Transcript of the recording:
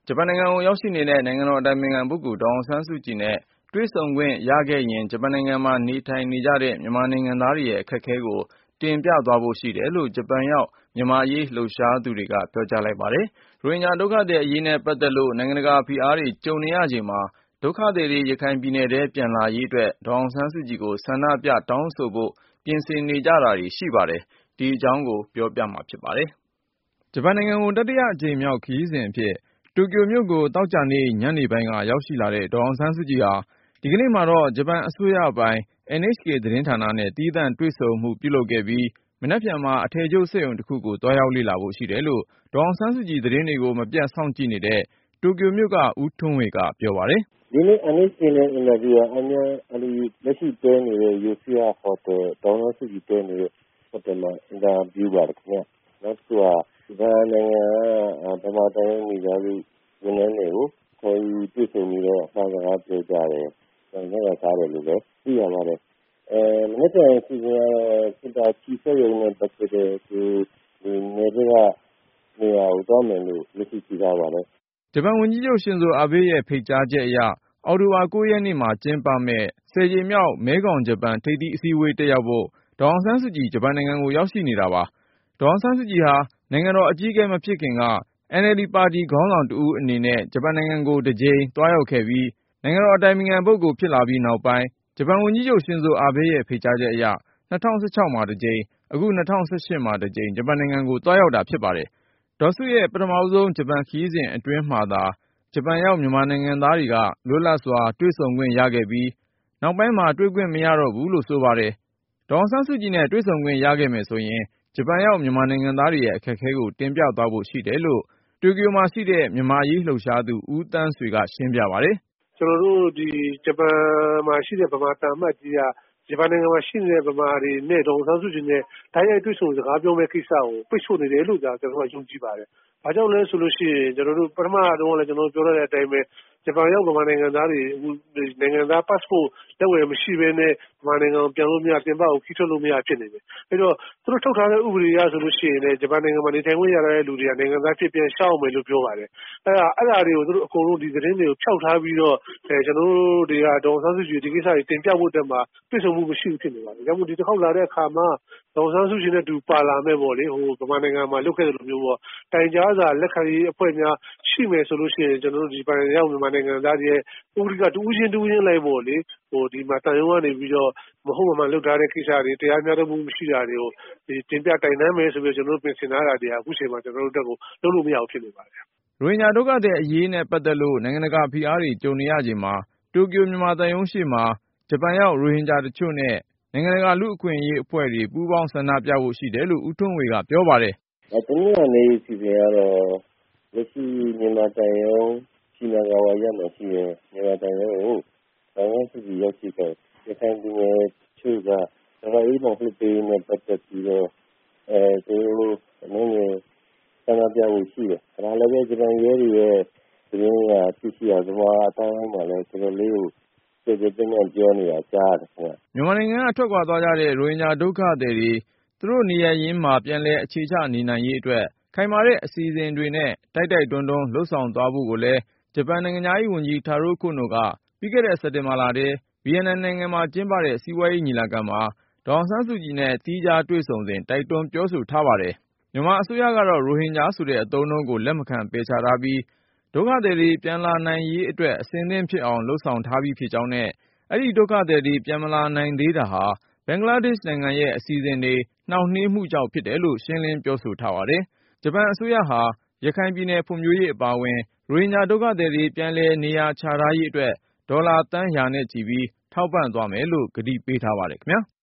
ဂျပန်နိုင်ငံကိုရောက်ရှိနေတဲ့ နိုင်ငံတော်အတိုင်ပင်ခံပုဂ္ဂိုလ် ဒေါ်အောင်ဆန်းစုကြည်နဲ့ တွေ့ဆုံခွင့်ရခဲ့ရင် ဂျပန်နိုင်ငံမှာ နေထိုင်နေကြတဲ့ မြန်မာနိုင်ငံသားတွေရဲ့ အခက်အခဲကို တင်ပြသွားဖို့ရှိတယ်လို့ ဂျပန်ရောက် မြန်မာ့အရေးလှုပ်ရှားသူတွေက ပြောကြားလိုက်ပါတယ်။ ရိုဟင်ဂျာဒုက္ခသည်အရေးနဲ့ ပတ်သက်လို့ နိုင်ငံတကာဖိအားတွေ ကြုံနေရချိန်မှာ ဒုက္ခသည်တွေ ရခိုင်ပြည်နယ်ထဲ ပြန်လာရေးအတွက် ဒေါ်အောင်ဆန်းစုကြည်ကို ဆန္ဒပြတောင်းဆိုဖို့ ပြင်ဆင်နေကြတာတွေ ရှိပါတယ်။ ဒီအကြောင်း ကိုဉာဏ်ဝင်းအောင်က စုစည်းတင်ပြထားပါတယ်။ ဂျပန်နိုင်ငံကို တတိယအကြိမ်မြောက် ခရီးစဉ်အဖြစ် တိုကျိုမြို့ကို သောကြာနေ့ ညနေပိုင်းက ရောက်ရှိလာတဲ့ ဒေါ်အောင်ဆန်းစုကြည်ဟာ ဒီကနေ့မှာတော့ ဂျပန်အစိုးရပိုင် NHK သတင်းဌာနနဲ့ သီးသန့်တွေ့ဆုံမှု ပြုလုပ်ခဲ့ပြီး မနက်ဖြန်မှာ အထည်ချုပ်စက်ရုံတခုကို သွားရောက်လေ့လာဖို့ရှိတယ်လို့ ဒေါ်အောင်ဆန်းစုကြည်သတင်းတွေကို မပြတ်စောင့်ကြည့်နေတဲ့ တိုကျိုမြို့က ဦးထွန်းဝေက ပြောပါတယ်။ “ဒီနေ့ NHK နဲ့ အင်တာဗျူးက လက်ရှိတည်းနေတဲ့ Yoshida Hotel ဒေါ်အောင်ဆန်းစုကြည်တည်းနေတဲ့ ဟိုတယ်မှာ အင်တာဗျူးပါတယ်ခင်ဗျ။ နောက်တခုက ဂျပန်နိုင်ငံက ဗမာသံရုံးမိသားစုဝန်ထမ်းတွေကို ခေါ်ယူတွေ့ဆုံပြီးတော့ အမှာစကားပြောကြားတယ်။ ညစာစားတယ်လို့လည်း သိရပါတယ်။ မနက်ဖြန်အစီအစဉ်ကတော့ ခေတ္တချီစက်ရုံနဲ့ ပတ်သက်တဲ့ နယ်ဘက်ကနေရာကို သွားမယ်လို့ လက်ရှိရှိထားပါတယ်။ ” ဂျပန်ဝန်ကြီးချုပ် ရှင်ဇိုအာဘေးရဲ့ ဖိတ်ကြားချက်အရ အောက်တိုဘာ ၉ ရက်နေ့မှာ ကျင်းပမယ့် 10 ကြိမ်မြောက် မဲခေါင်-ဂျပန် ထိပ်သီးအစည်းအဝေး တက်ရောက်ဖို့ ဒေါ်အောင်ဆန်းစုကြည် ဂျပန်နိုင်ငံကို ရောက်ရှိနေတာပါ။ ဒေါ်အောင်ဆန်းစုကြည်ဟာ နိုင်ငံတော်အကြီးအကဲ မဖြစ်ခင်က NLD ပါတီခေါင်းဆောင်တဦးအနေနဲ့ ဂျပန်နိုင်ငံကို တကြိမ်သွားရောက်ခဲ့ပြီး နိုင်ငံတော်အတိုင်ပင်ခံပုဂ္ဂိုလ် ဖြစ်လာပြီးနောက်ပိုင်း ဂျပန်ဝန်ကြီးချုပ် ရှင်ဇိုအာဘေးရဲ့ ဖိတ်ကြားချက်အရ ၂၀၁၆ မှာတကြိမ် အခု ၂၀၁၈ မှာတကြိမ် ဂျပန်နိုင်ငံကို သွားရောက်တာဖြစ်ပါတယ်။ ဒေါ်စုရဲ့ ပထမဆုံး ဂျပန်ခရီးစဉ်အတွင်းမှာသာ ဂျပန်ရောက် မြန်မာနိုင်ငံသားတွေက လွတ်လပ်စွာ တွေ့ဆုံခွင့်ရခဲ့ပြီး နောက်ပိုင်းမှာ တွေ့ခွင့်မရတော့ဘူးလို့ ဆိုပါတယ်။ ဒေါ်အောင်ဆန်းစုကြည်နဲ့ တွေ့ဆုံခွင့်ရခဲ့မယ်ဆိုရင် ဂျပန်ရောက် မြန်မာနိုင်ငံသားတွေရဲ့ အခက်အခဲကို တင်ပြသွားဖို့ရှိတယ်လို့ တိုကျိုမှာရှိတဲ့ မြန်မာ့အရေးလှုပ်ရှားသူ ဦးသန်းဆွေက ရှင်းပြပါတယ်။ “ကျနော်တို့ ဂျပန်မှာရှိတဲ့ ဗမာသံအမတ်ကြီးက ဂျပန်နိုင်ငံမှာရှိနေတဲ့ ဗမာတွေနဲ့ ဒေါ်အောင်ဆန်းစုကြည်နဲ့ တိုက်ရိုက်တွေ့ဆုံစကားပြောမယ့်ကိစ္စကို ပိတ်ဆို့နေတယ်လို့ ကျနော်တို့က ယုံကြည်ပါတယ်။ ဘာကြောင့်လဲဆိုလို့ရှိရင် ပထမတုန်းကလည်း ကျနော်တို့ပြောထားတဲ့အတိုင်းပဲ ဂျပန်ရောက် ဗမာနိုင်ငံသားတွေ နိုင်ငံသား passport လက်ဝယ်မရှိဘဲနဲ့ ဗမာနိုင်ငံကိုပြန်လို့မရ ပြင်ပကို ခရီးထွက်လို့မရဖြစ်နေတယ်။ အဲဒီတော့ သူတို့ထုတ်ထားတဲ့ ဥပဒေအရဆိုလို့ရှိရင်လည်း ဂျပန်နိုင်ငံမှာ နေထိုင်ခွင့်ရထားတဲ့လူတွေက နိုင်ငံသားအဖြစ် ပြန်လျှောက်ရမယ်လို့ ပြောပါတယ်။ အဲဒါတွေကို သူတို့အကုန်လုံး ဒီသတင်းတွေကို ဖျောက်ထားပြီးတော့ ကျနော်တို့တွေက ဒေါ်အောင်ဆန်းစုကြည်ကို ဒီကိစ္စတွေ တင်ပြဖို့အတွက်မှာ တွေ့ဆုံမှုမရှိဘူးဖြစ်နေပါတယ်။ ဒါကြောင့်မို့ ဒီတခေါက်လာတဲ့အခါမှာ ဒေါ်အောင်ဆန်းစုကြည်နဲ့အတူ ပါလာမယ့်ပေါ့လေ ဗမာနိုင်ငံမှာလုပ်ခဲ့သလိုမျိုးပေါ့ တိုင်ကြားစာလက်ခံရေးအဖွဲ့များရှိမယ်ဆိုလို့ရှိရင် ကျနော်တို့ ဂျပန်ရောက် မြန်မာနိုင်ငံသားတွေရဲ့ ပုဂ္ဂလိက တဦးချင်းအလိုက်ပေါ့လေ ဒီမှာသံရုံးကနေပြီးတော့ မဟုတ်မမှန်လုပ်ထားတဲ့ကိစ္စတွေ တရားမျှတမှုမရှိတာတွေကို တင်ပြတိုင်တန်းမယ်ဆိုပြီးတော့ ကျနော်တို့ ပြင်ဆင်ထားတာတွေက အခုချိန်မှာ ကျနော်တို့အတွက်ကို လုပ်လို့မရဘူးဖြစ်နေပါတယ်။ ” ရိုဟင်ဂျာဒုက္ခသည်အရေးနဲ့ ပတ်သက်လို့ နိုင်ငံတကာဖိအားတွေ ကြုံနေရချိန်မှာ တိုကျိုမြန်မာသံရုံးရှေ့မှာ ဂျပန်ရောက် ရိုဟင်ဂျာတချို့နဲ့ နိုင်ငံတကာ လူ့အခွင့်အရေးအဖွဲ့တွေ ပူးပေါင်းဆန္ဒပြဖို့ရှိတယ်လို့ ဦးထွန်းဝေက ပြောပါတယ်။ “တနင်္လာနေ့အစီအစဉ်ကတော့ လက်ရှိမြန်မာသံရုံး ရှိနာဂါဝါရပ်မှာရှိတဲ့ မြန်မာသံရုံးကို ဒေါ်အောင်ဆန်းစုကြည်ရောက်ရှိတော့ ရခိုင်လူငယ်တချို့က ဘာသာရေးလွှတ်ပေးရေးနဲ့ ပတ်သက်ပြီးတော့ သူတို့အနည်းငယ်ဆန္ဒပြဖို့ရှိတယ်။ ဒါလည်းပဲ ဂျပန်ရဲတွေရဲ့သတင်းအရ သိရှိရ ဗမာအသိုင်းအဝိုင်းမှာလည်း တော်တော်လေးကို ကျယ်ကျယ်ပြန့်ပြန့်ပြောနေတာကြားရတယ်ခင်ဗျ။” မြန်မာနိုင်ငံက ထွက်ခွာသွားကြတဲ့ ရိုဟင်ဂျာဒုက္ခသည်တွေ သူတို့နေရပ်ရင်းမှာ ပြန်လည်အခြေချနေနိုင်ရေးအတွက် ခိုင်မာတဲ့အစီအစဉ်တွေနဲ့ တိုက်တိုက်တွန်းတွန်း လုပ်ဆောင်သွားဖို့ကိုလည်း ဂျပန်နိုင်ငံခြားရေးဝန်ကြီး Taro Kono က ပြီးခဲ့တဲ့ စက်တင်ဘာလထဲ ဗီယက်နမ်နိုင်ငံမှာကျင်းပတဲ့ စီးပွားရေးညီလာခံမှာ ဒေါ်အောင်ဆန်းစုကြည်နဲ့ သီးခြားတွေ့ဆုံစဉ် တိုက်တွန်းပြောဆိုထားပါတယ်။ မြန်မာအစိုးရကတော့ ရိုဟင်ဂျာဆိုတဲ့ အသုံးအနှုန်းကို လက်မခံပယ်ချထားပြီး ဒုက္ခသည်တွေ ပြန်လာနိုင်ရေးအတွက် အဆင်သင့်ဖြစ်အောင် လုပ်ဆောင်ထားပြီးဖြစ်ကြောင်းနဲ့ အဲဒီဒုက္ခသည်တွေ ပြန်မလာနိုင်သေးတာဟာ ဘင်္ဂလားဒေ့ရှ်နိုင်ငံရဲ့ အစီအစဉ်တွေ နှောင့်နှေးမှုကြောင့် ဖြစ်တယ်လို့ ရှင်းလင်းပြောဆိုထားပါတယ်။ ဂျပန်အစိုးရဟာ ရခိုင်ပြည်နယ်ဖွံ့ဖြိုးရေးအပါအဝင် ရိုဟင်ဂျာဒုက္ခသည်တွေ ပြန်လည်နေရာချထားရေးအတွက် ဒေါ်လာသန်းရာနဲ့ချီပြီး ထောက်ပံ့သွားမယ်လို့ ကတိပေးထားပါတယ်ခင်ဗျာ။